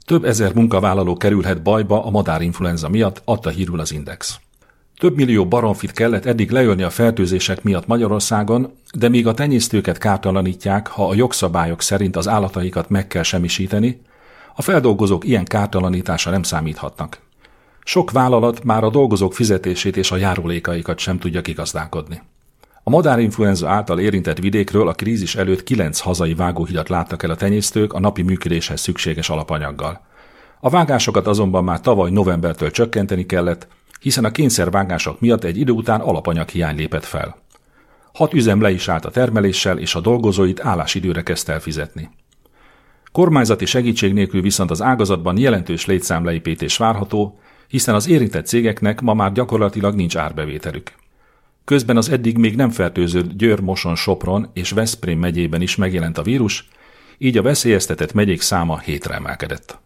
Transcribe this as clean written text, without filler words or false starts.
Több ezer munkavállaló kerülhet bajba a madárinfluenza miatt, adta hírül az Index. Több millió baromfit kellett eddig leölni a fertőzések miatt Magyarországon, de míg a tenyésztőket kártalanítják, ha a jogszabályok szerint az állataikat meg kell semmisíteni, a feldolgozók ilyen kártalanítása nem számíthatnak. Sok vállalat már a dolgozók fizetését és a járulékaikat sem tudja kigazdálkodni. A madárinfluenza által érintett vidékről a krízis előtt 9 hazai vágóhidat láttak el a tenyésztők a napi működéshez szükséges alapanyaggal. A vágásokat azonban már tavaly novembertől csökkenteni kellett, hiszen a kényszervágások miatt egy idő után alapanyaghiány lépett fel. 6 üzem le is állt a termeléssel, és a dolgozóit állásidőre kezdte el fizetni. Kormányzati segítség nélkül viszont az ágazatban jelentős létszámleépítés várható, hiszen az érintett cégeknek ma már gyakorlatilag nincs árbevételük. Közben az eddig még nem fertőzött Győr, Moson, Sopron és Veszprém megyében is megjelent a vírus, így a veszélyeztetett megyék száma 7-re emelkedett.